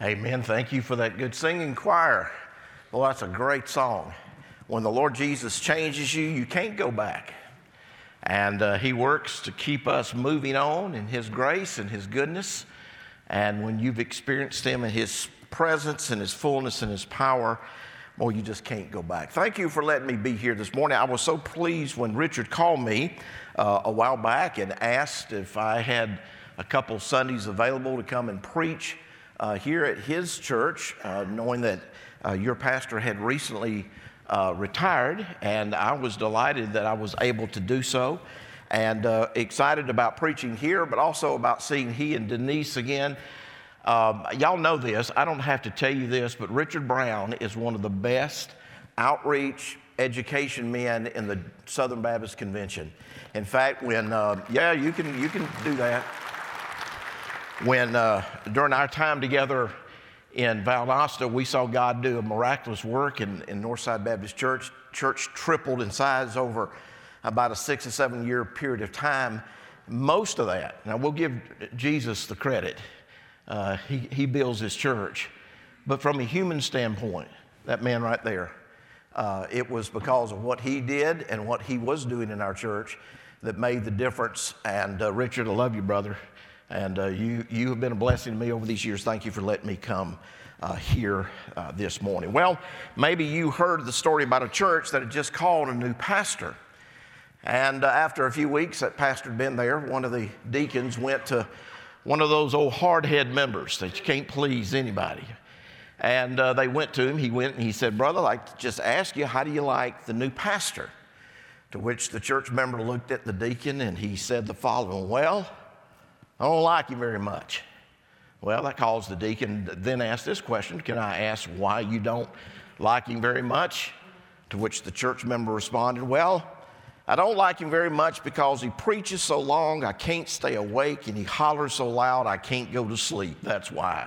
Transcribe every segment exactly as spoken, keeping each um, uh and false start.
Amen. Thank you for that good singing choir. Well, that's a great song. When the Lord Jesus changes you, you can't go back. And uh, He works to keep us moving on in His grace and His goodness. And when you've experienced Him and His presence and His fullness and His power, well, you just can't go back. Thank you for letting me be here this morning. I was so pleased when Richard called me uh, a while back and asked if I had a couple Sundays available to come and preach uh, here at his church, uh, knowing that uh, your pastor had recently uh, retired, and I was delighted that I was able to do so, and uh, excited about preaching here, but also about seeing he and Denise again. Um, y'all know this. I don't have to tell you this, but Richard Brown is one of the best outreach education men in the Southern Baptist Convention. In fact, when, uh, yeah, you can, you can do that. When, uh, during our time together in Valdosta, we saw God do a miraculous work in, in Northside Baptist Church. Church tripled in size over about a six or seven year period of time. Most of that, now we'll give Jesus the credit. Uh, he, he builds his church. But from a human standpoint, that man right there, uh, it was because of what he did and what he was doing in our church that made the difference. And uh, Richard, I love you, brother. And uh, you, you have been a blessing to me over these years. Thank you for letting me come uh, here uh, this morning. Well, maybe you heard the story about a church that had just called a new pastor. And uh, after a few weeks that pastor had been there, one of the deacons went to one of those old hard-head members that you can't please anybody. And uh, they went to him. He went and he said, "Brother, I'd like to just ask you, how do you like the new pastor?" To which the church member looked at the deacon and he said the following, "Well, I don't like him very much." Well, that caused the deacon to then ask this question, "Can I ask why you don't like him very much?" To which the church member responded, "Well, I don't like him very much because he preaches so long I can't stay awake, and he hollers so loud I can't go to sleep. That's why."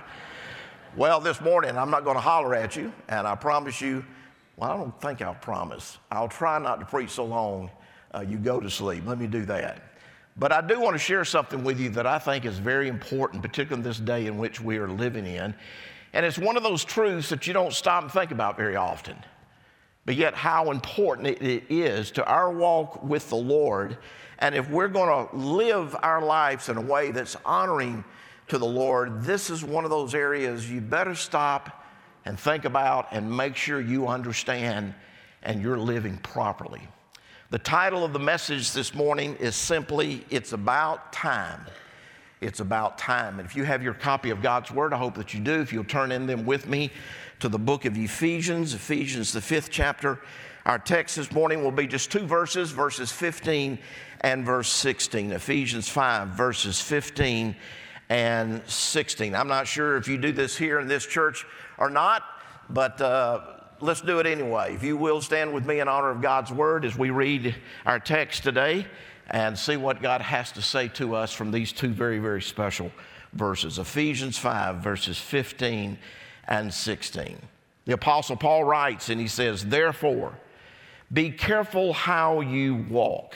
Well, this morning I'm not going to holler at you, and I promise you, well, I don't think I'll promise. I'll try not to preach so long uh, you go to sleep. Let me do that. But I do want to share something with you that I think is very important, particularly in this day in which we are living in. And it's one of those truths that you don't stop and think about very often. But yet how important it is to our walk with the Lord. And if we're going to live our lives in a way that's honoring to the Lord, this is one of those areas you better stop and think about and make sure you understand and you're living properly. The title of the message this morning is simply, "It's About Time." It's about time. And if you have your copy of God's Word, I hope that you do. If you'll turn in them with me to the book of Ephesians, Ephesians, the fifth chapter. Our text this morning will be just two verses, verses fifteen and verse sixteen. Ephesians five, verses fifteen and sixteen. I'm not sure if you do this here in this church or not, but uh, let's do it anyway. If you will, stand with me in honor of God's Word as we read our text today and see what God has to say to us from these two very, very special verses. Ephesians five, verses fifteen and sixteen. The Apostle Paul writes, and he says, "Therefore, be careful how you walk,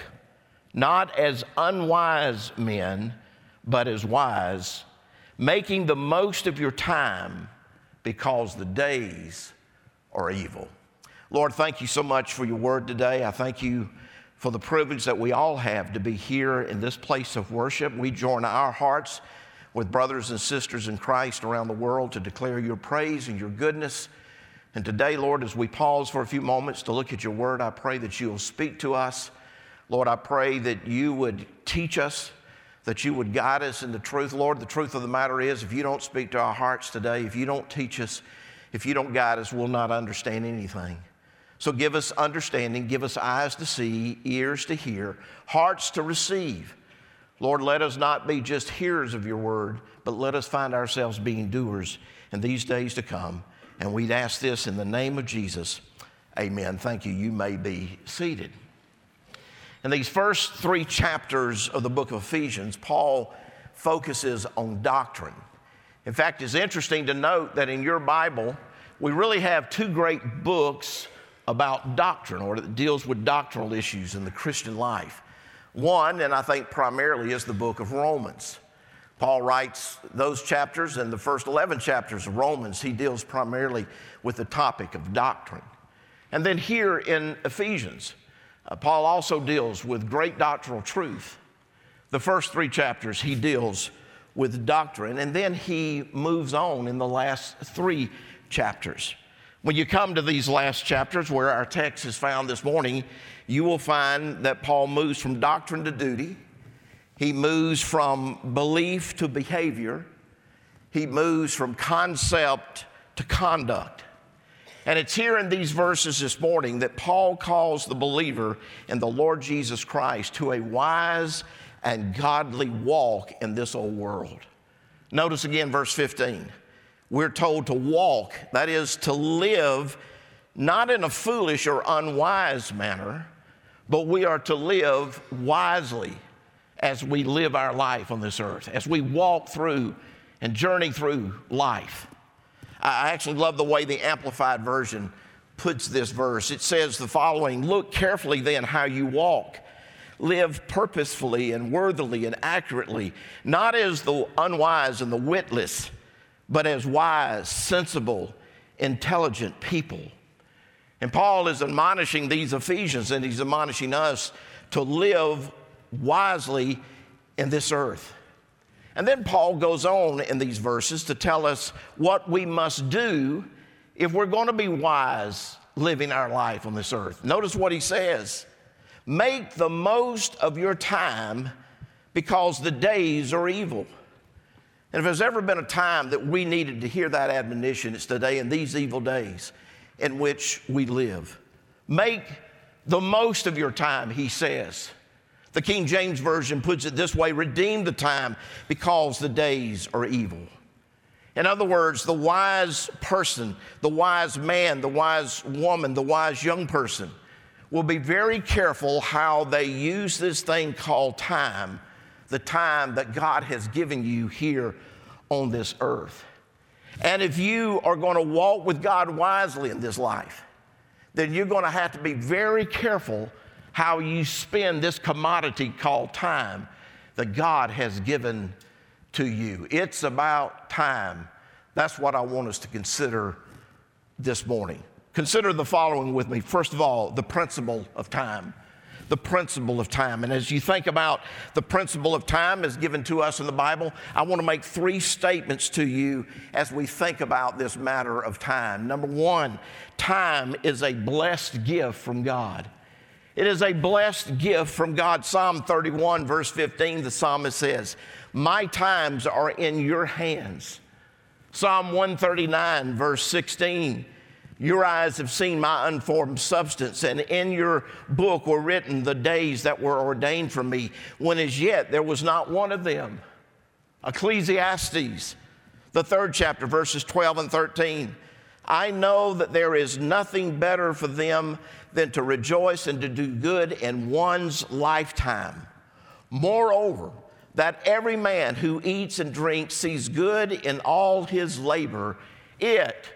not as unwise men, but as wise, making the most of your time, because the days are evil." Lord, thank you so much for your word today. I thank you for the privilege that we all have to be here in this place of worship. We join our hearts with brothers and sisters in Christ around the world to declare your praise and your goodness. And today, Lord, as we pause for a few moments to look at your word, I pray that you will speak to us. Lord, I pray that you would teach us, that you would guide us in the truth. Lord, the truth of the matter is, if you don't speak to our hearts today, if you don't teach us, if you don't guide us, we'll not understand anything. So give us understanding, give us eyes to see, ears to hear, hearts to receive. Lord, let us not be just hearers of your word, but let us find ourselves being doers in these days to come. And we'd ask this in the name of Jesus. Amen. Thank you. You may be seated. In these first three chapters of the book of Ephesians, Paul focuses on doctrine. In fact, it's interesting to note that in your Bible, we really have two great books about doctrine, or that deals with doctrinal issues in the Christian life. One, and I think primarily, is the book of Romans. Paul writes those chapters, and the first eleven chapters of Romans, he deals primarily with the topic of doctrine. And then here in Ephesians, uh, Paul also deals with great doctrinal truth. The first three chapters, he deals with doctrine, and then he moves on in the last three chapters. When you come to these last chapters where our text is found this morning, you will find that Paul moves from doctrine to duty. He moves from belief to behavior. He moves from concept to conduct. And it's here in these verses this morning that Paul calls the believer in the Lord Jesus Christ to a wise and godly walk in this old world. Notice again verse fifteen. We're told to walk, that is to live, not in a foolish or unwise manner, but we are to live wisely as we live our life on this earth, as we walk through and journey through life. I actually love the way the Amplified Version puts this verse. It says the following: look carefully then how you walk. Live purposefully and worthily and accurately, not as the unwise and the witless, but as wise, sensible, intelligent people. And Paul is admonishing these Ephesians, and he's admonishing us to live wisely in this earth. And then Paul goes on in these verses to tell us what we must do if we're going to be wise living our life on this earth. Notice what he says: make the most of your time because the days are evil. And if there's ever been a time that we needed to hear that admonition, it's today in these evil days in which we live. Make the most of your time, he says. The King James Version puts it this way: redeem the time because the days are evil. In other words, the wise person, the wise man, the wise woman, the wise young person will be very careful how they use this thing called time, the time that God has given you here on this earth. And if you are going to walk with God wisely in this life, then you're going to have to be very careful how you spend this commodity called time that God has given to you. It's about time. That's what I want us to consider this morning. Consider the following with me. First of all, the principle of time. The principle of time. And as you think about the principle of time as given to us in the Bible, I want to make three statements to you as we think about this matter of time. Number one, time is a blessed gift from God. It is a blessed gift from God. Psalm thirty-one, verse fifteen, the psalmist says, my times are in your hands. Psalm one thirty-nine, verse sixteen, your eyes have seen my unformed substance, and in your book were written the days that were ordained for me, when as yet there was not one of them. Ecclesiastes, the third chapter, verses twelve and thirteen. I know that there is nothing better for them than to rejoice and to do good in one's lifetime. Moreover, that every man who eats and drinks sees good in all his labor. It,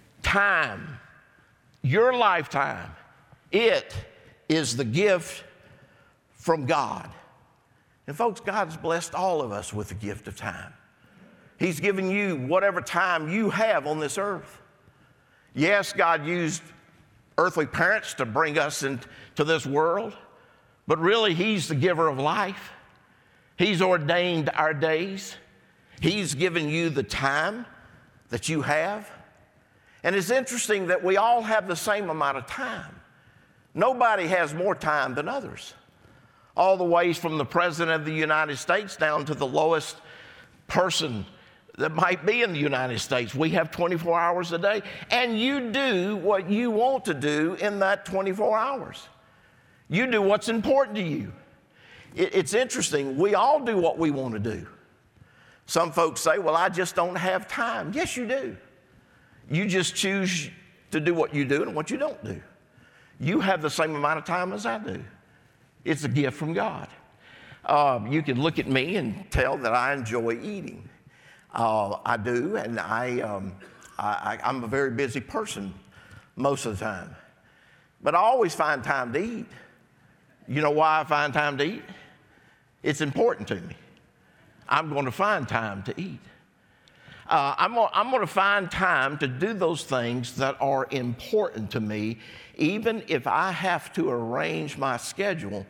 time, your lifetime, it is the gift from God. And folks, God's blessed all of us with the gift of time. He's given you whatever time you have on this earth. Yes, God used earthly parents to bring us into this world, but really He's the giver of life. He's ordained our days. He's given you the time that you have. And it's interesting that we all have the same amount of time. Nobody has more time than others. All the ways from the President of the United States down to the lowest person that might be in the United States. We have twenty-four hours a day, and you do what you want to do in that twenty-four hours. You do what's important to you. It's interesting, we all do what we want to do. Some folks say, well, I just don't have time. Yes, you do. You just choose to do what you do and what you don't do. You have the same amount of time as I do. It's a gift from God. Uh, you can look at me and tell that I enjoy eating. Uh, I do, and I, um, I, I'm a very busy person most of the time. But I always find time to eat. You know why I find time to eat? It's important to me. I'm going to find time to eat. Uh, I'm, gonna, I'm going to find time to do those things that are important to me, even if I have to arrange my schedule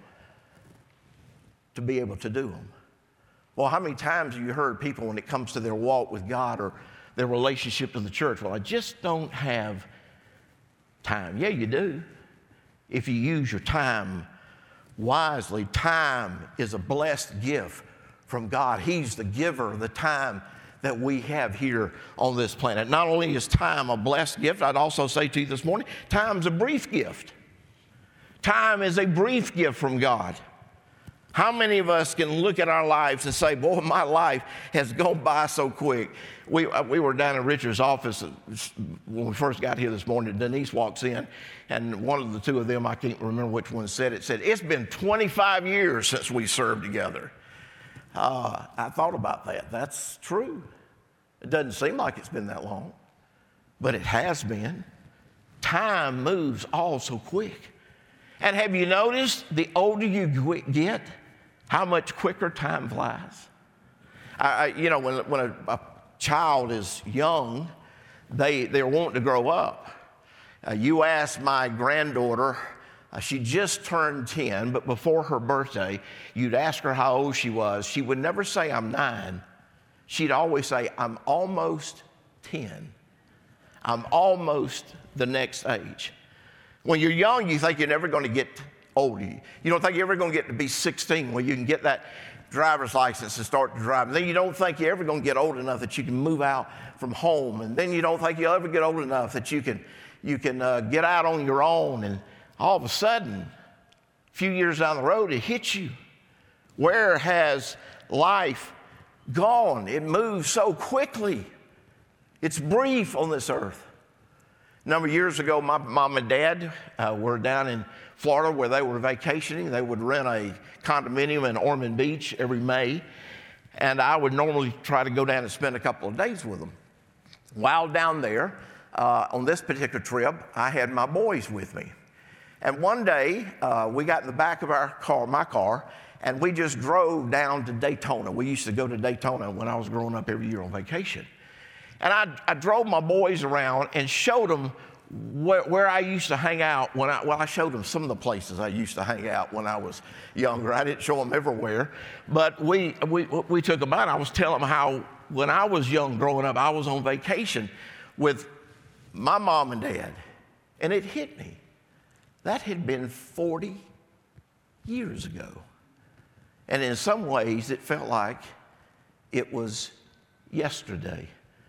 to be able to do them. Well, how many times have you heard people when it comes to their walk with God or their relationship to the church? Well, I just don't have time. Yeah, you do. If you use your time wisely, time is a blessed gift from God. He's the giver of the time that we have here on this planet. Not only is time a blessed gift, I'd also say to you this morning, time's a brief gift. Time is a brief gift from God. How many of us can look at our lives and say, boy, my life has gone by so quick? We, we were down in Richard's office when we first got here this morning. Denise walks in, and one of the two of them, I can't remember which one said it, said, it's been twenty-five years since we served together. Uh, I thought about that. That's true. It doesn't seem like it's been that long, but it has been. Time moves all so quick. And have you noticed the older you get, how much quicker time flies? I, I, you know, when, when a, a child is young, they, they're wanting to grow up. Uh, you ask my granddaughter, uh, she just turned ten, but before her birthday, you'd ask her how old she was. She would never say, I'm nine. She'd always say, I'm almost ten. I'm almost the next age. When you're young, you think you're never going to get older. You don't think you're ever going to get to be sixteen when you can get that driver's license and start to drive. And then you don't think you're ever going to get old enough that you can move out from home. And then you don't think you'll ever get old enough that you can, you can uh, get out on your own. And all of a sudden, a few years down the road, it hits you. Where has life gone? It moves so quickly. It's brief on this earth. A number of years ago, my mom and dad uh, were down in Florida where they were vacationing. They would rent a condominium in Ormond Beach every May, and I would normally try to go down and spend a couple of days with them. While down there, uh, on this particular trip, I had my boys with me. And one day, uh, we got in the back of our car, my car, and we just drove down to Daytona. We used to go to Daytona when I was growing up every year on vacation. And I, I drove my boys around and showed them where, where I used to hang out when I, well, I showed them some of the places I used to hang out when I was younger. I didn't show them everywhere, but we, we, we took them out. I was telling them how when I was young growing up, I was on vacation with my mom and dad, and it hit me. That had been forty years ago. And in some ways, it felt like it was yesterday.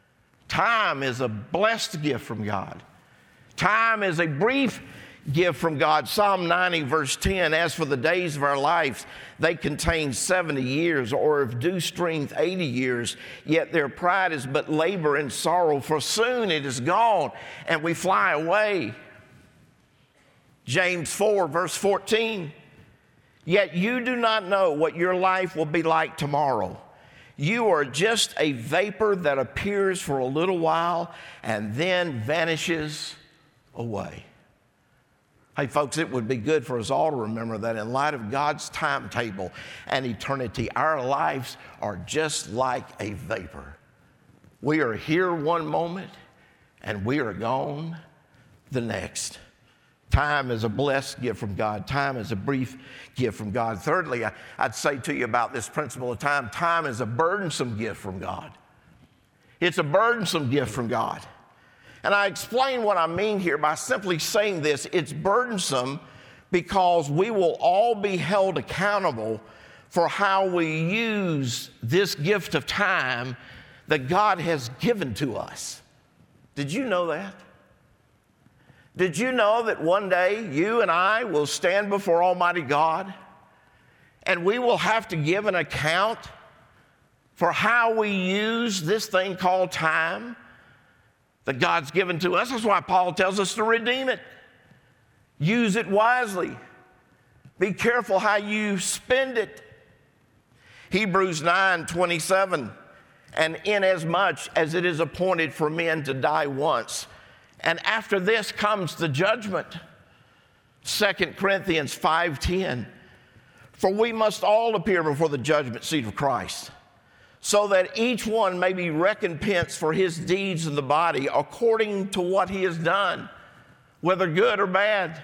Time is a blessed gift from God. Time is a brief gift from God. Psalm ninety, verse ten, as for the days of our lives, they contain seventy years, or of due strength, eighty years. Yet their pride is but labor and sorrow, for soon it is gone, and we fly away. James four, verse fourteen, yet you do not know what your life will be like tomorrow. You are just a vapor that appears for a little while and then vanishes away. Hey, folks, it would be good for us all to remember that in light of God's timetable and eternity, our lives are just like a vapor. We are here one moment and we are gone the next. Time is a blessed gift from God. Time is a brief gift from God. Thirdly, I, I'd say to you about this principle of time, time is a burdensome gift from God. It's a burdensome gift from God. And I explain what I mean here by simply saying this. It's burdensome because we will all be held accountable for how we use this gift of time that God has given to us. Did you know that? Did you know that one day you and I will stand before Almighty God and we will have to give an account for how we use this thing called time that God's given to us? That's why Paul tells us to redeem it. Use it wisely. Be careful how you spend it. Hebrews nine twenty-seven, and inasmuch as it is appointed for men to die once, and after this comes the judgment. Second Corinthians five ten. For we must all appear before the judgment seat of Christ, so that each one may be recompensed for his deeds in the body according to what he has done, whether good or bad.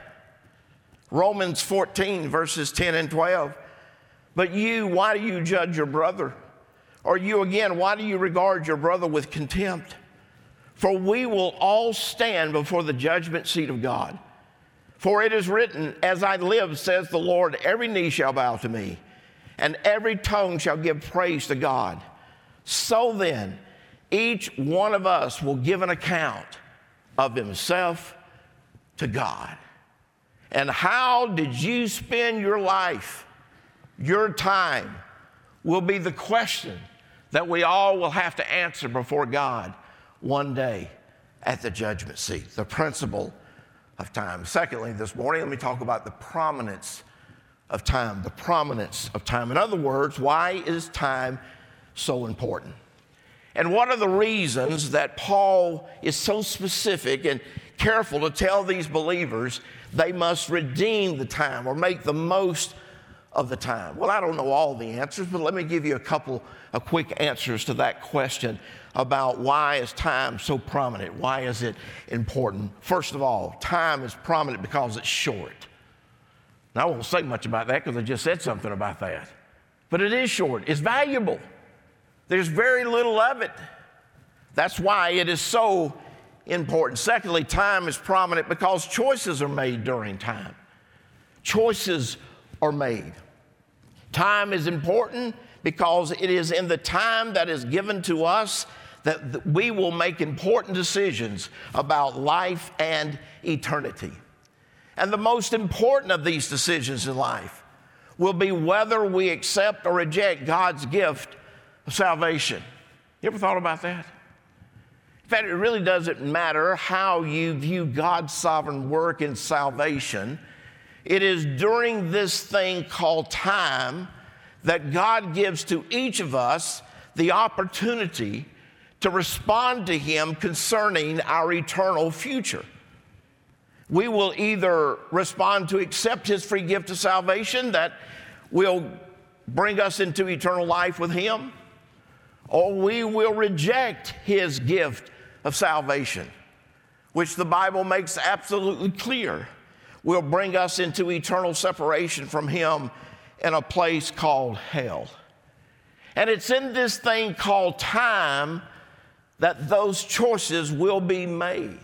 Romans fourteen, verses ten and twelve. But you, why do you judge your brother? Or you again, why do you regard your brother with contempt? For we will all stand before the judgment seat of God. For it is written, as I live, says the Lord, every knee shall bow to me, and every tongue shall give praise to God. So then, each one of us will give an account of himself to God. And how did you spend your life? Your time will be the question that we all will have to answer before God one day at the judgment seat, the principle of time. Secondly, this morning, let me talk about the prominence of time, the prominence of time. In other words, why is time so important? And what are the reasons that Paul is so specific and careful to tell these believers they must redeem the time or make the most of the time? Well, I don't know all the answers, but let me give you a couple of quick answers to that question about why is time so prominent? Why is it important? First of all, time is prominent because it's short. Now, I won't say much about that because I just said something about that. But it is short. It's valuable. There's very little of it. That's why it is so important. Secondly, time is prominent because choices are made during time. Choices are made. Time is important because it is in the time that is given to us that we will make important decisions about life and eternity. And the most important of these decisions in life will be whether we accept or reject God's gift of salvation. You ever thought about that? In fact, it really doesn't matter how you view God's sovereign work in salvation. It is during this thing called time that God gives to each of us the opportunity to respond to Him concerning our eternal future. We will either respond to accept His free gift of salvation that will bring us into eternal life with Him, or we will reject His gift of salvation, which the Bible makes absolutely clear will bring us into eternal separation from Him in a place called hell. And it's in this thing called time that those choices will be made.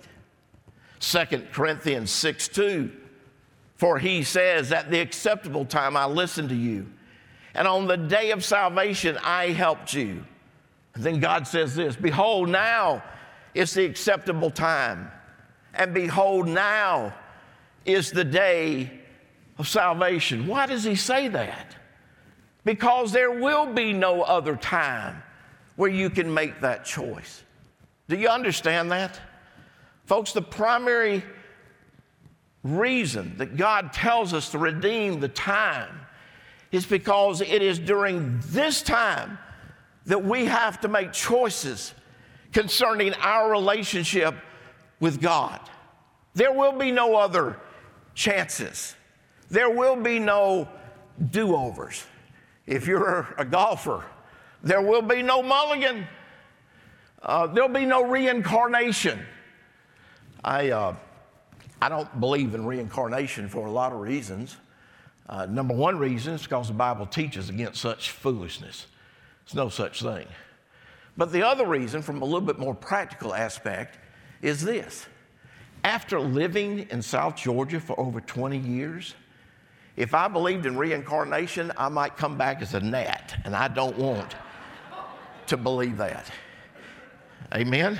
Second Corinthians six two, for he says, at the acceptable time I listened to you, and on the day of salvation I helped you. And then God says this, behold, now is the acceptable time, and behold, now is the day of salvation. Why does he say that? Because there will be no other time where you can make that choice. Do you understand that? Folks, the primary reason that God tells us to redeem the time is because it is during this time that we have to make choices concerning our relationship with God. There will be no other chances. There will be no do-overs. If you're a golfer, there will be no mulligan. Uh, there'll be no reincarnation. I, uh, I don't believe in reincarnation for a lot of reasons. Uh, number one reason is because the Bible teaches against such foolishness. There's no such thing. But the other reason, from a little bit more practical aspect, is this. After living in South Georgia for over twenty years, if I believed in reincarnation, I might come back as a gnat, and I don't want to believe that. Amen?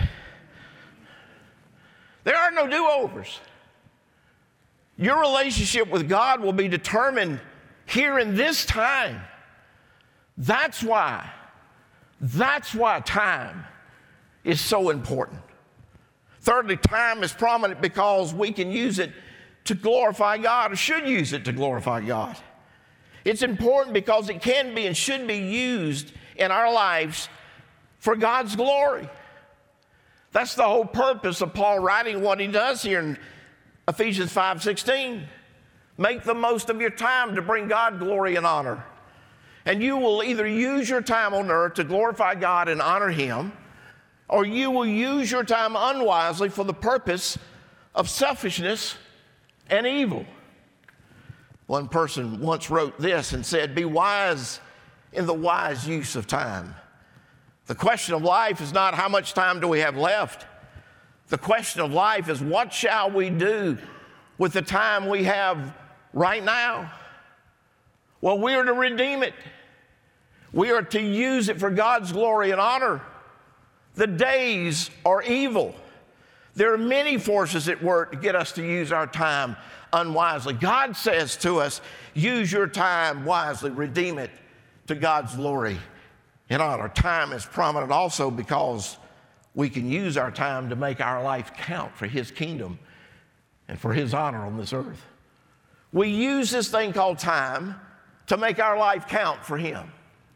There are no do-overs. Your relationship with God will be determined here in this time. That's why, that's why time is so important. Thirdly, time is prominent because we can use it to glorify God, or should use it to glorify God. It's important because it can be and should be used in our lives for God's glory. That's the whole purpose of Paul writing what he does here in Ephesians five sixteen. Make the most of your time to bring God glory and honor. And you will either use your time on earth to glorify God and honor Him, or you will use your time unwisely for the purpose of selfishness and evil. One person once wrote this and said, "Be wise in the wise use of time." The question of life is not how much time do we have left. The question of life is what shall we do with the time we have right now? Well, we are to redeem it. We are to use it for God's glory and honor. The days are evil. There are many forces at work to get us to use our time unwisely. God says to us, use your time wisely, redeem it to God's glory and honor. Time is prominent also because we can use our time to make our life count for His kingdom and for His honor on this earth. We use this thing called time to make our life count for Him.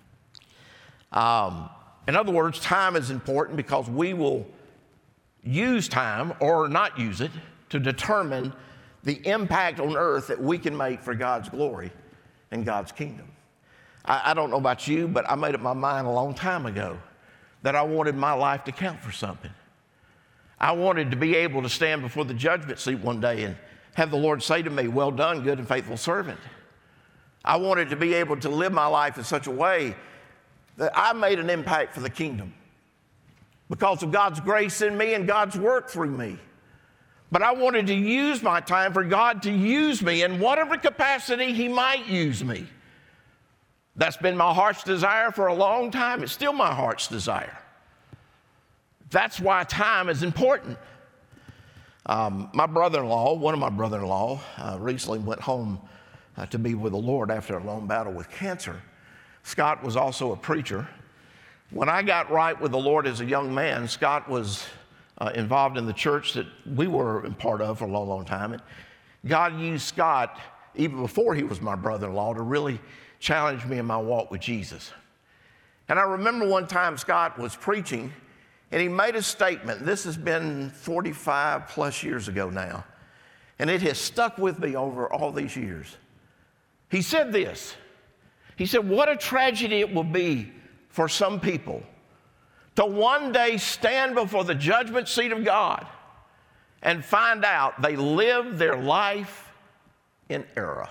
Um, in other words, time is important because we will use time or not use it to determine the impact on earth that we can make for God's glory and God's kingdom. I, I don't know about you, but I made up my mind a long time ago that I wanted my life to count for something. I wanted to be able to stand before the judgment seat one day and have the Lord say to me, "Well done, good and faithful servant." I wanted to be able to live my life in such a way that I made an impact for the kingdom because of God's grace in me and God's work through me. But I wanted to use my time for God to use me in whatever capacity He might use me. That's been my heart's desire for a long time. It's still my heart's desire. That's why time is important. Um, my brother-in-law, one of my brother-in-law, uh, recently went home uh, to be with the Lord after a long battle with cancer. Scott was also a preacher. When I got right with the Lord as a young man, Scott was uh, involved in the church that we were a part of for a long, long time. And God used Scott, even before he was my brother-in-law, to really challenge me in my walk with Jesus. And I remember one time Scott was preaching, and he made a statement. This has been forty-five plus years ago now, and it has stuck with me over all these years. He said this. He said, "What a tragedy it will be for some people to one day stand before the judgment seat of God and find out they lived their life in error."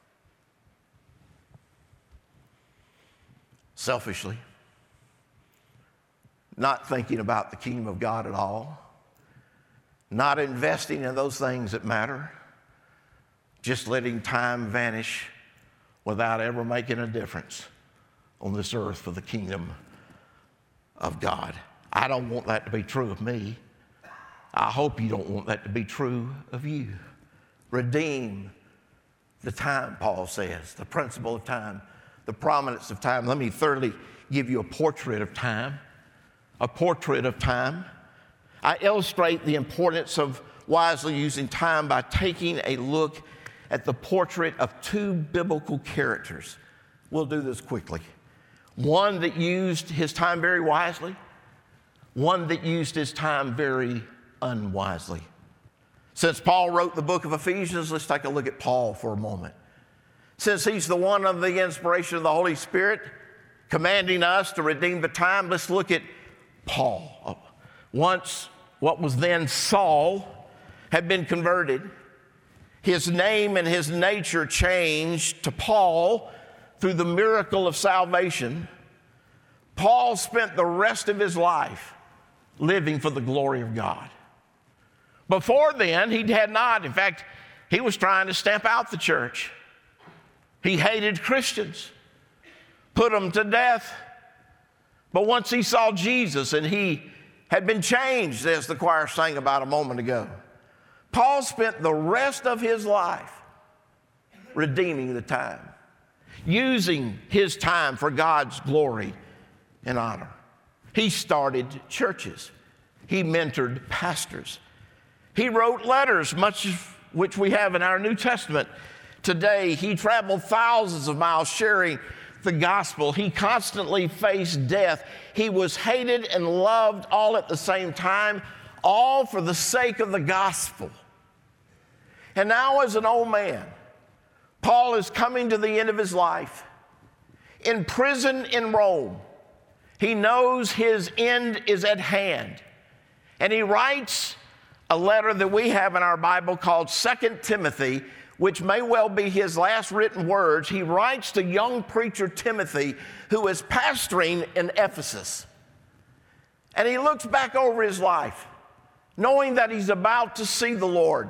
Selfishly, not thinking about the kingdom of God at all, not investing in those things that matter, just letting time vanish without ever making a difference on this earth for the kingdom of God. I don't want that to be true of me. I hope you don't want that to be true of you. Redeem the time, Paul says, the principle of time, the prominence of time. Let me thirdly give you a portrait of time. A portrait of time. I illustrate the importance of wisely using time by taking a look at the portrait of two biblical characters. We'll do this quickly. One that used his time very wisely, one that used his time very unwisely. Since Paul wrote the book of Ephesians, let's take a look at Paul for a moment. Since he's the one under the inspiration of the Holy Spirit commanding us to redeem the time, let's look at Paul. Once what was then Saul had been converted. His name and his nature changed to Paul through the miracle of salvation. Paul spent the rest of his life living for the glory of God. Before then, he had not. In fact, he was trying to stamp out the church. He hated Christians, put them to death. But once he saw Jesus and he had been changed, as the choir sang about a moment ago, Paul spent the rest of his life redeeming the time, using his time for God's glory and honor. He started churches. He mentored pastors. He wrote letters, much of which we have in our New Testament today. He traveled thousands of miles sharing the gospel. He constantly faced death. He was hated and loved all at the same time, all for the sake of the gospel. And now as an old man, Paul is coming to the end of his life. in prison in Rome. He knows his end is at hand. And he writes a letter that we have in our Bible called Second Timothy, which may well be his last written words. He writes to young preacher Timothy, who is pastoring in Ephesus. And he looks back over his life, knowing that he's about to see the Lord.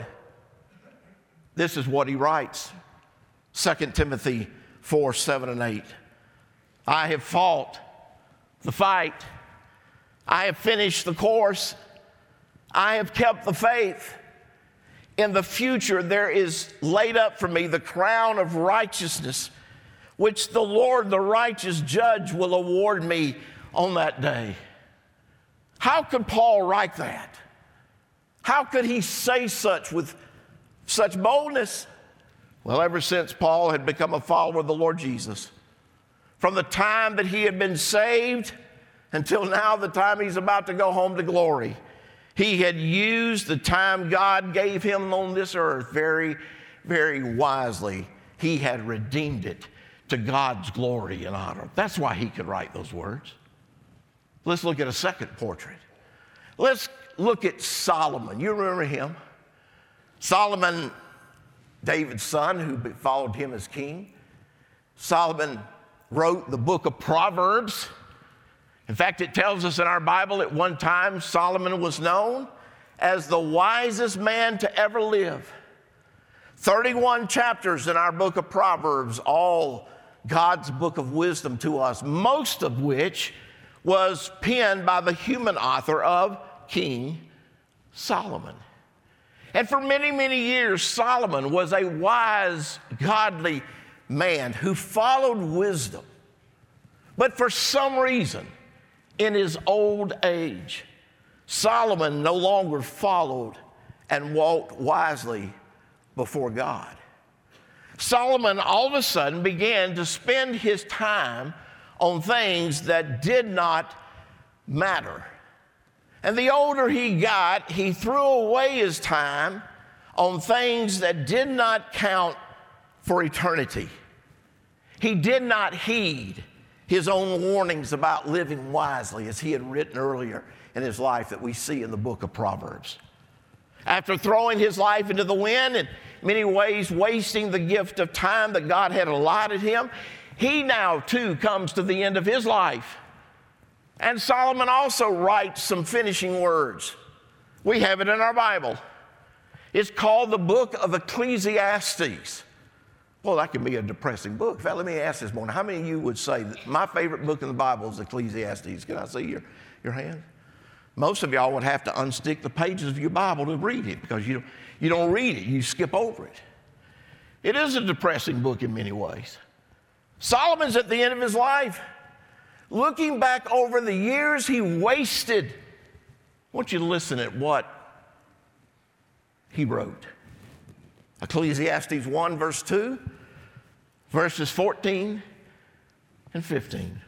This is what he writes. Second Timothy four, seven, and eight. I have fought the fight. I have finished the course. I have kept the faith. In the future, there is laid up for me the crown of righteousness, which the Lord, the righteous judge, will award me on that day. How could Paul write that? How could he say such with such boldness? Well, ever since Paul had become a follower of the Lord Jesus, from the time that he had been saved until now, the time he's about to go home to glory, he had used the time God gave him on this earth very, very wisely. He had redeemed it to God's glory and honor. That's why he could write those words. Let's look at a second portrait. Let's look at Solomon. You remember him? Solomon, David's son, who followed him as king. Solomon wrote the book of Proverbs. In fact, it tells us in our Bible at one time Solomon was known as the wisest man to ever live. thirty-one chapters in our book of Proverbs, all God's book of wisdom to us, most of which was penned by the human author of King Solomon. And for many, many years, Solomon was a wise, godly man who followed wisdom. But for some reason, in his old age, Solomon no longer followed and walked wisely before God. Solomon all of a sudden began to spend his time on things that did not matter. And the older he got, he threw away his time on things that did not count for eternity. He did not heed his own warnings about living wisely, as he had written earlier in his life that we see in the book of Proverbs. After throwing his life into the wind and in many ways wasting the gift of time that God had allotted him, he now too comes to the end of his life. And Solomon also writes some finishing words. We have it in our Bible. It's called the book of Ecclesiastes. Well, that can be a depressing book. In fact, let me ask this morning, how many of you would say that my favorite book in the Bible is Ecclesiastes? Can I see your, your hand? Most of y'all would have to unstick the pages of your Bible to read it because you don't, you don't read it, you skip over it. It is a depressing book in many ways. Solomon's at the end of his life, looking back over the years he wasted. I want you to listen at what he wrote. Ecclesiastes one, verse two, verses fourteen and fifteen.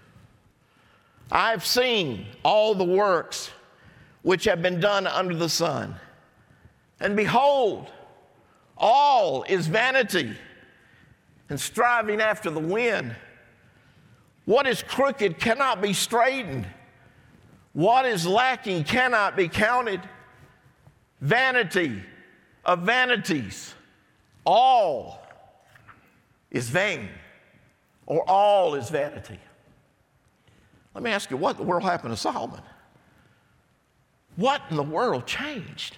I have seen all the works which have been done under the sun, and behold, all is vanity and striving after the wind. What is crooked cannot be straightened. What is lacking cannot be counted. Vanity of vanities. All is vain, or all is vanity. Let me ask you, what in the world happened to Solomon? What in the world changed?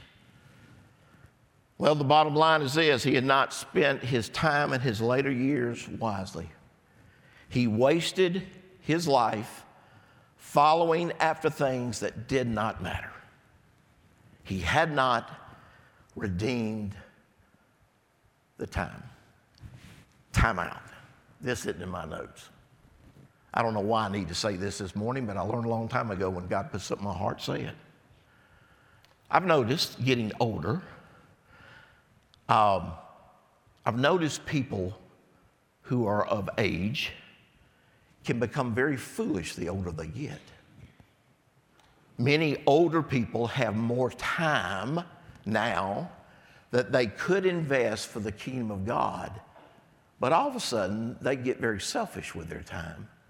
Well, the bottom line is this: he had not spent his time in his later years wisely. He wasted his life following after things that did not matter. He had not redeemed the time. Time out. This isn't in my notes. I don't know why I need to say this this morning, but I learned a long time ago when God put something in my heart, say it. I've noticed getting older, um, I've noticed people who are of age can become very foolish the older they get. Many older people have more time now that they could invest for the kingdom of God, but all of a sudden they get very selfish with their time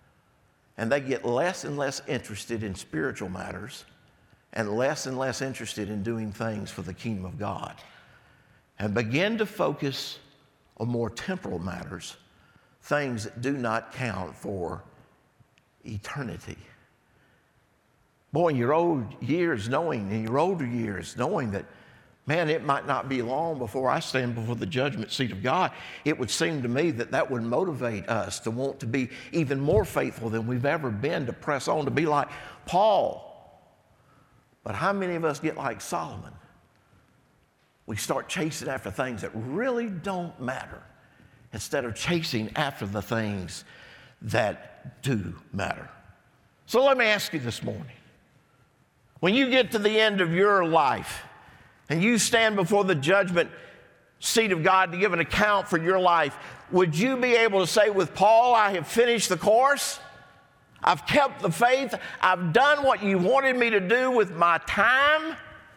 and they get less and less interested in spiritual matters and less and less interested in doing things for the kingdom of God, and begin to focus on more temporal matters, things that do not count for eternity. Boy, in your old years, knowing, in your older years, knowing that, man, it might not be long before I stand before the judgment seat of God, it would seem to me that that would motivate us to want to be even more faithful than we've ever been, to press on, to be like Paul. But how many of us get like Solomon? We start chasing after things that really don't matter instead of chasing after the things that do matter. So let me ask you this morning, when you get to the end of your life and you stand before the judgment seat of God to give an account for your life, would you be able to say with Paul, I have finished the course, I've kept the faith, I've done what you wanted me to do with my time?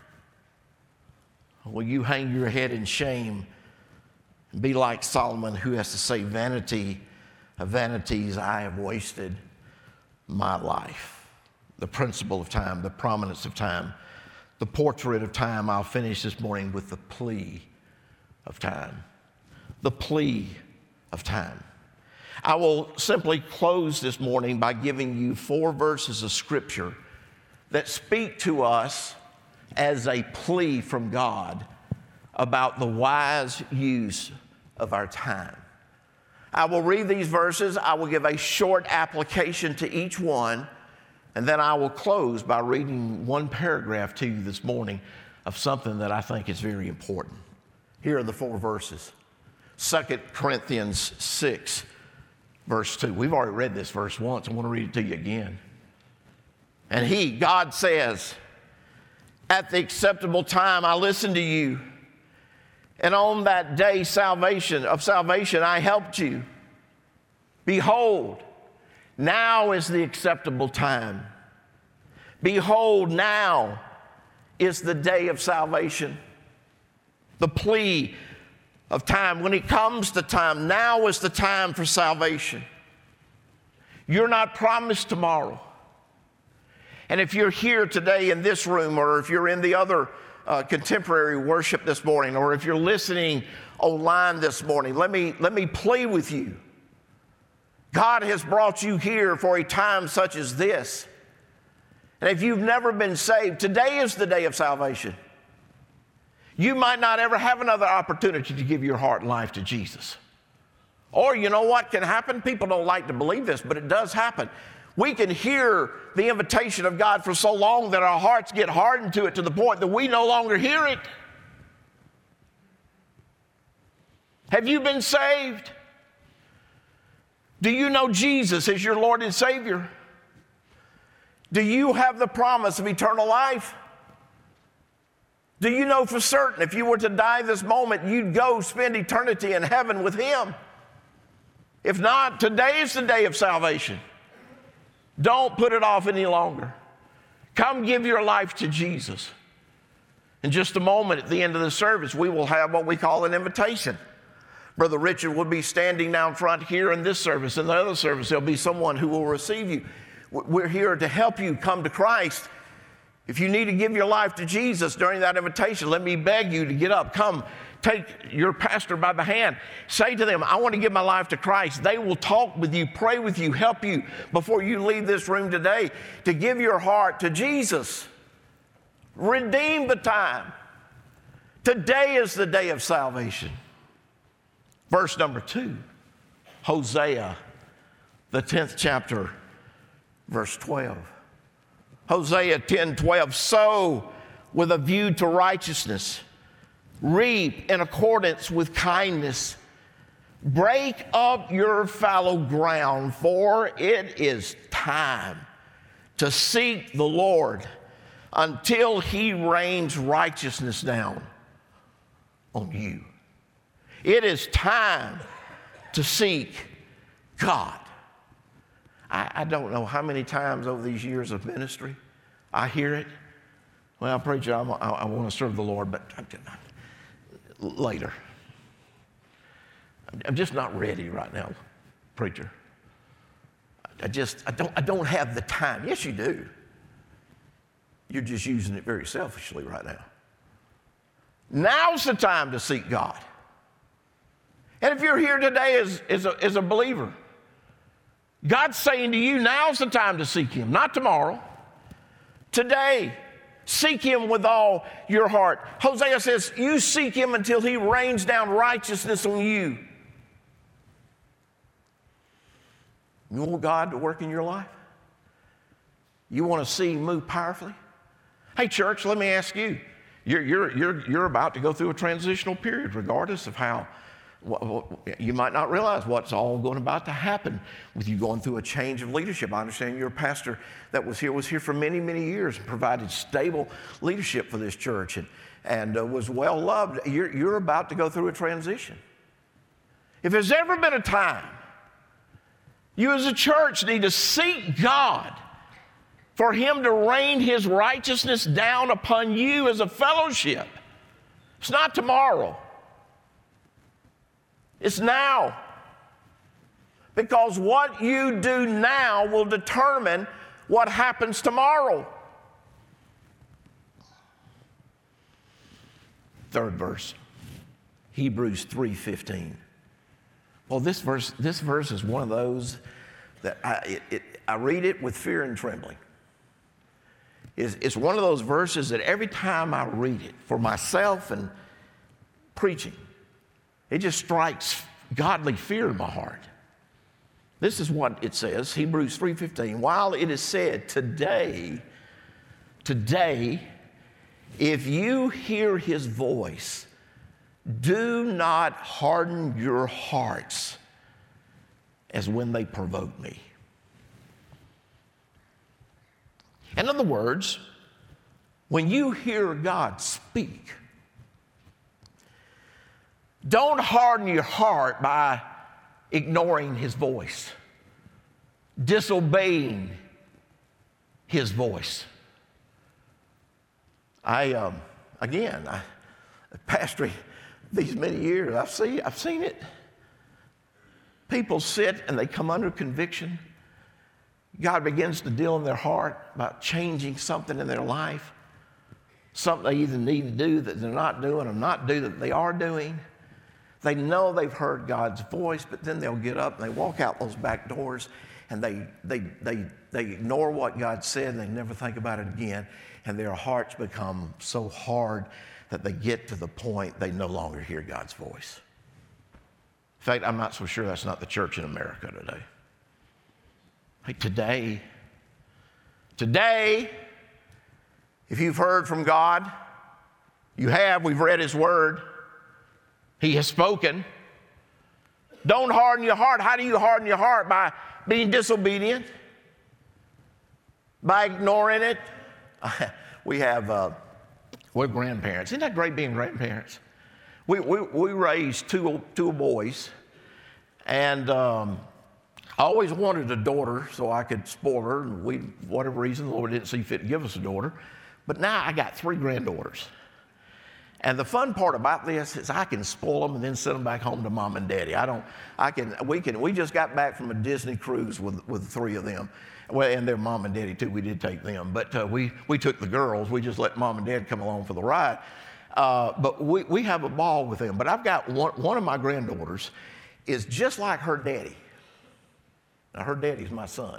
Or will you hang your head in shame and be like Solomon, who has to say, vanity of vanities, I have wasted my life? The principle of time, the prominence of time, the portrait of time. I'll finish this morning with the plea of time. The plea of time. I will simply close this morning by giving you four verses of Scripture that speak to us as a plea from God about the wise use of our time. I will read these verses. I will give a short application to each one, and then I will close by reading one paragraph to you this morning of something that I think is very important. Here are the four verses. Second Corinthians six, verse two. We've already read this verse once. I want to read it to you again. And he, God says, at the acceptable time I listened to you, and on that day salvation of salvation I helped you. Behold, now is the acceptable time. Behold, now is the day of salvation. The plea of time. When it comes to time, now is the time for salvation. You're not promised tomorrow. And if you're here today in this room, or if you're in the other uh, contemporary worship this morning, or if you're listening online this morning, let me, let me plead with you. God has brought you here for a time such as this. And if you've never been saved, today is the day of salvation. You might not ever have another opportunity to give your heart and life to Jesus. Or you know what can happen? People don't like to believe this, but it does happen. We can hear the invitation of God for so long that our hearts get hardened to it to the point that we no longer hear it. Have you been saved? Do you know Jesus as your Lord and Savior? Do you have the promise of eternal life? Do you know for certain if you were to die this moment, you'd go spend eternity in heaven with Him? If not, today is the day of salvation. Don't put it off any longer. Come give your life to Jesus. In just a moment at the end of the service, we will have what we call an invitation. Brother Richard will be standing down front here in this service. In the other service, there'll be someone who will receive you. We're here to help you come to Christ. If you need to give your life to Jesus during that invitation, let me beg you to get up. Come, take your pastor by the hand. Say to them, I want to give my life to Christ. They will talk with you, pray with you, help you before you leave this room today to give your heart to Jesus. Redeem the time. Today is the day of salvation. Verse number two, Hosea, the tenth chapter, verse twelve. Hosea ten twelve, sow with a view to righteousness, reap in accordance with kindness, break up your fallow ground, for it is time to seek the Lord until He rains righteousness down on you. It is time to seek God. I, I don't know how many times over these years of ministry I hear it. Well, preacher, I'm, I, I want to serve the Lord, but I'm, later. I'm just not ready right now, preacher. I just, I don't, I don't have the time. Yes, you do. You're just using it very selfishly right now. Now's the time to seek God. And if you're here today as, as, a, as a believer, God's saying to you, now's the time to seek Him, not tomorrow. Today, seek Him with all your heart. Hosea says, you seek Him until He rains down righteousness on you. You want God to work in your life? You want to see Him move powerfully? Hey, church, let me ask you. You're, you're, you're, you're about to go through a transitional period, regardless of how, what, what, you might not realize what's all going about to happen with you going through a change of leadership. I understand you're a pastor that was here, was here for many, many years and provided stable leadership for this church and, and uh, was well loved. You're, you're about to go through a transition. If there's ever been a time you as a church need to seek God for Him to rain His righteousness down upon you as a fellowship, it's not tomorrow. It's now. Because what you do now will determine what happens tomorrow. Third verse, Hebrews three fifteen. Well, this verse, this verse is one of those that I, it, it, I read it with fear and trembling. It's, it's one of those verses that every time I read it for myself and preaching, it just strikes godly fear in my heart. This is what it says, Hebrews three fifteen. While it is said, today, today, if you hear His voice, do not harden your hearts as when they provoke me. In other words, when you hear God speak, don't harden your heart by ignoring His voice, disobeying His voice. I, um, again, I, pastoring these many years, I've seen, I've seen it. People sit and they come under conviction. God begins to deal in their heart about changing something in their life, something they either need to do that they're not doing or not do that they are doing. They know they've heard God's voice, but then they'll get up and they walk out those back doors and they, they, they, they ignore what God said and they never think about it again, and their hearts become so hard that they get to the point they no longer hear God's voice. In fact, I'm not so sure that's not the church in America today. Hey, today, today, if you've heard from God, you have, we've read His Word, He has spoken. Don't harden your heart. How do you harden your heart? By being disobedient, by ignoring it. We have, uh, we're grandparents. Isn't that great being grandparents? We, we, we raised two, two boys, and um, I always wanted a daughter so I could spoil her, and we, for whatever reason, the Lord didn't see fit to give us a daughter. But now I got three granddaughters. And the fun part about this is I can spoil them and then send them back home to mom and daddy. I don't, I can, we can, we just got back from a Disney cruise with, with three of them. Well, and their mom and daddy too, we did take them. But uh, we, we took the girls, we just let mom and dad come along for the ride. Uh, but we, we have a ball with them. But I've got one, one of my granddaughters is just like her daddy. Now her daddy's my son.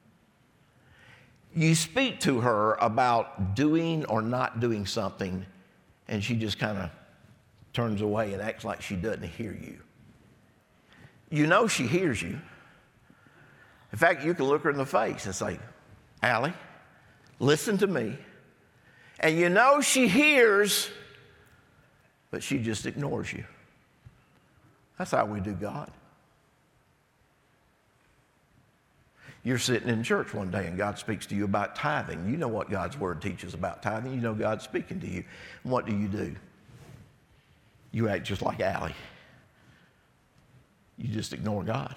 You speak to her about doing or not doing something, and she just kind of turns away and acts like she doesn't hear you. You know she hears you. In fact, you can look her in the face and say, Allie, listen to me. And you know she hears, but she just ignores you. That's how we do God. You're sitting in church one day and God speaks to you about tithing. You know what God's Word teaches about tithing. You know God's speaking to you. And what do you do? You act just like Allie. You just ignore God.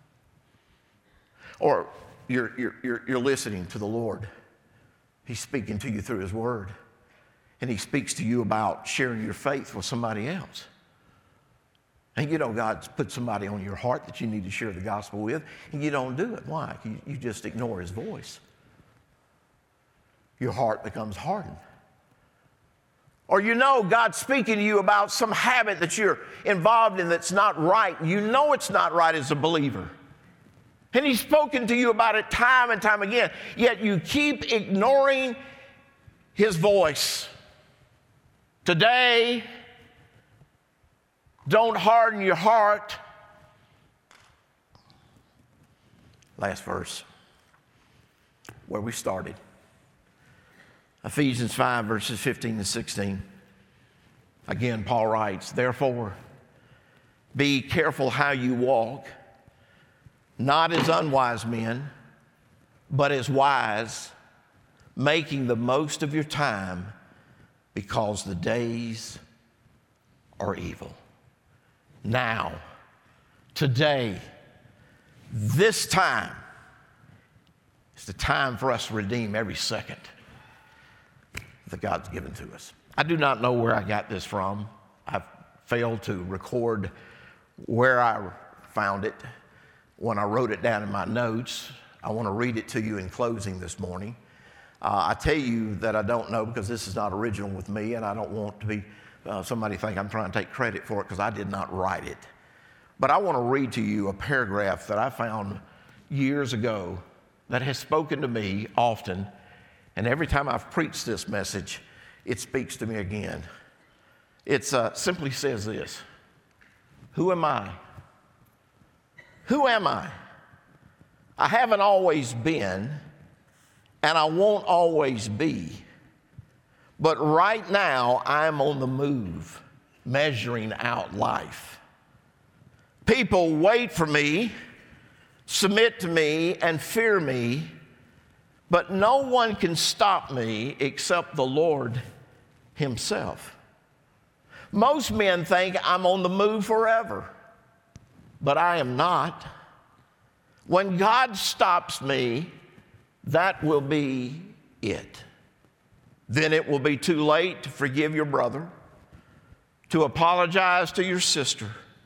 Or you're, you're, you're, you're listening to the Lord. He's speaking to you through His Word. And He speaks to you about sharing your faith with somebody else. And you know God's put somebody on your heart that you need to share the gospel with, and you don't do it. Why? You, you just ignore his voice. Your heart becomes hardened. Or you know God's speaking to you about some habit that you're involved in that's not right. You know it's not right as a believer. And he's spoken to you about it time and time again, yet you keep ignoring his voice. Today, don't harden your heart. Last verse, where we started. Ephesians five, verses fifteen to sixteen. Again, Paul writes, therefore, be careful how you walk, not as unwise men, but as wise, making the most of your time, because the days are evil. Now, today, this time is the time for us to redeem every second that God's given to us. I do not know where I got this from. I've failed to record where I found it when I wrote it down in my notes. I want to read it to you in closing this morning. Uh, I tell you that I don't know because this is not original with me, and I don't want to be uh, somebody think I'm trying to take credit for it because I did not write it. But I want to read to you a paragraph that I found years ago that has spoken to me often. And every time I've preached this message, it speaks to me again. It uh, simply says this: who am I? Who am I? I haven't always been, and I won't always be. But right now, I'm on the move, measuring out life. People wait for me, submit to me, and fear me. But no one can stop me except the Lord himself. Most men think I'm on the move forever, but I am not. When God stops me, that will be it. Then it will be too late to forgive your brother, to apologize to your sister,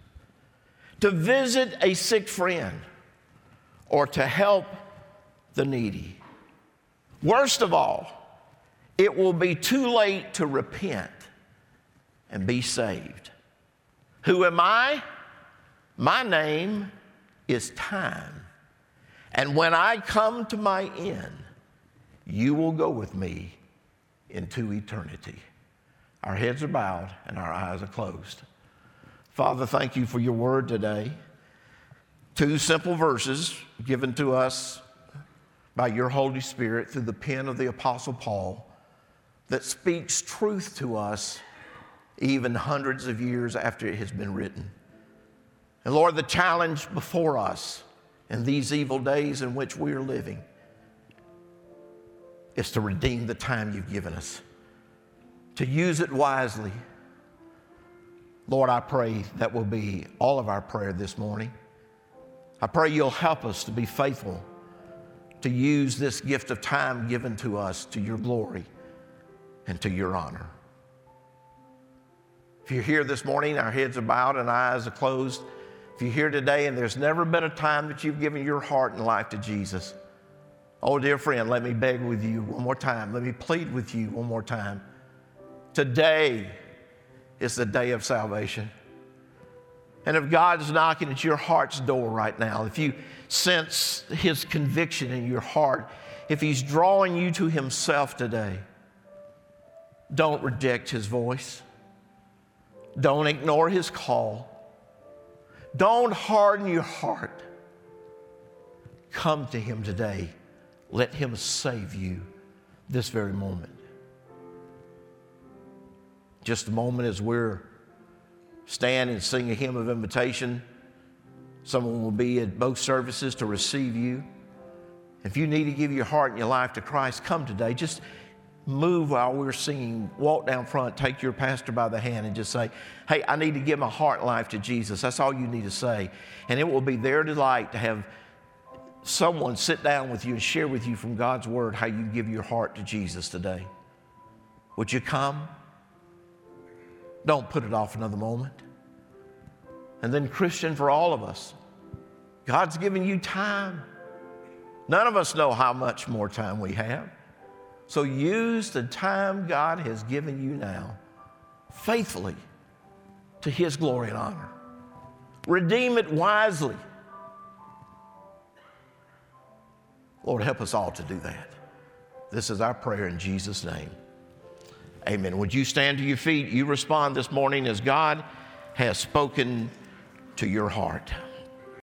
to visit a sick friend, or to help the needy. Worst of all, it will be too late to repent and be saved. Who am I? My name is time. And when I come to my end, you will go with me into eternity. Our heads are bowed and our eyes are closed. Father, thank you for your word today. Two simple verses given to us by your Holy Spirit through the pen of the Apostle Paul that speaks truth to us even hundreds of years after it has been written. And Lord, the challenge before us in these evil days in which we are living is to redeem the time you've given us, to use it wisely. Lord, I pray that will be all of our prayer this morning. I pray you'll help us to be faithful to use this gift of time given to us to your glory and to your honor. If you're here this morning, our heads are bowed and our eyes are closed. If you're here today and there's never been a time that you've given your heart and life to Jesus, oh, dear friend, let me beg with you one more time. Let me plead with you one more time. Today is the day of salvation. And if God's knocking at your heart's door right now, if you sense his conviction in your heart, if he's drawing you to himself today, don't reject his voice. Don't ignore his call. Don't harden your heart. Come to him today. Let him save you this very moment. Just a moment as we're stand and sing a hymn of invitation. Someone will be at both services to receive you. If you need to give your heart and your life to Christ, come today. Just move while we're singing. Walk down front, take your pastor by the hand and just say, hey, I need to give my heart and life to Jesus. That's all you need to say. And it will be their delight to have someone sit down with you and share with you from God's word how you give your heart to Jesus today. Would you come? Don't put it off another moment. And then Christian, for all of us, God's given you time. None of us know how much more time we have. So use the time God has given you now faithfully to His glory and honor. Redeem it wisely. Lord, help us all to do that. This is our prayer in Jesus' name. Amen. Would you stand to your feet? You respond this morning as God has spoken to your heart.